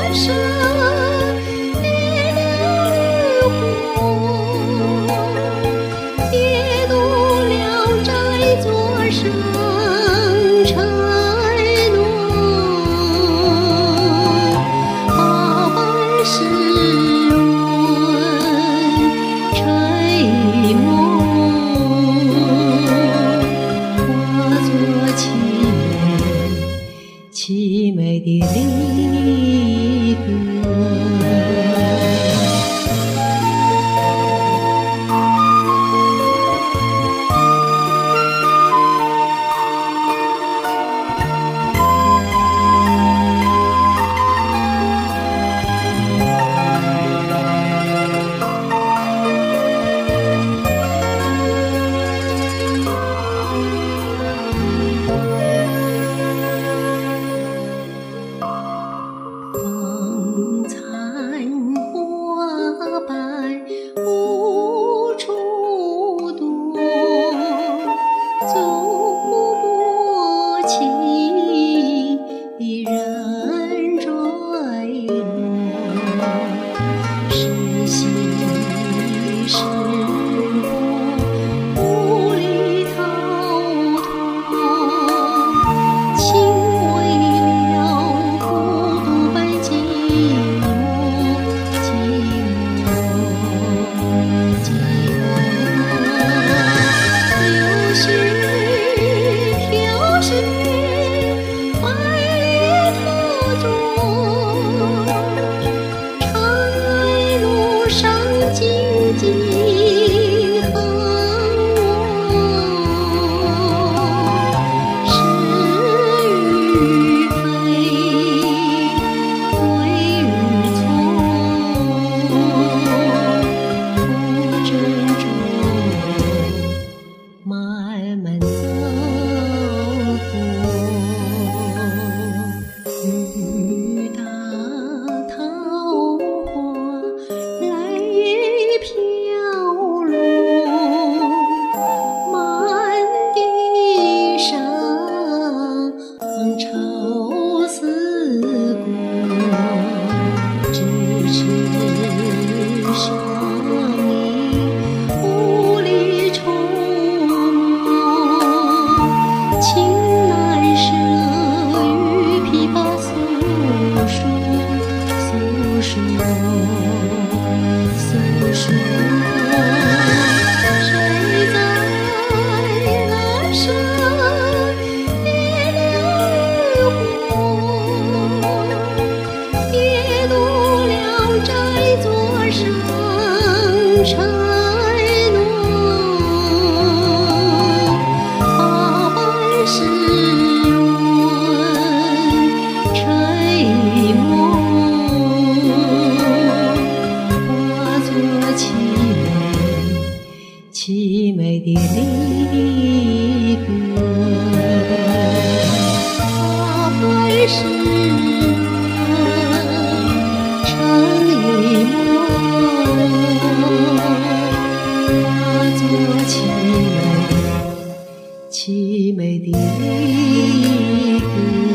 生也读了这座生承诺，八百世温沉默，化作凄美的离歌。无处躲，足不起人坠落，是喜是祸，无力逃脱，情为了孤独被寂寞。荆棘横卧，是与非，对与错，不珍重，慢慢走过，雨打桃花飘落，满地伤愁似裹，咫尺生命无力触摸，情难舍，与琵琶诉说。谁在来生也流过，也读了这座生承诺，八百世温沉默，凄美的离歌，八百世温沉默，化作凄美的离歌。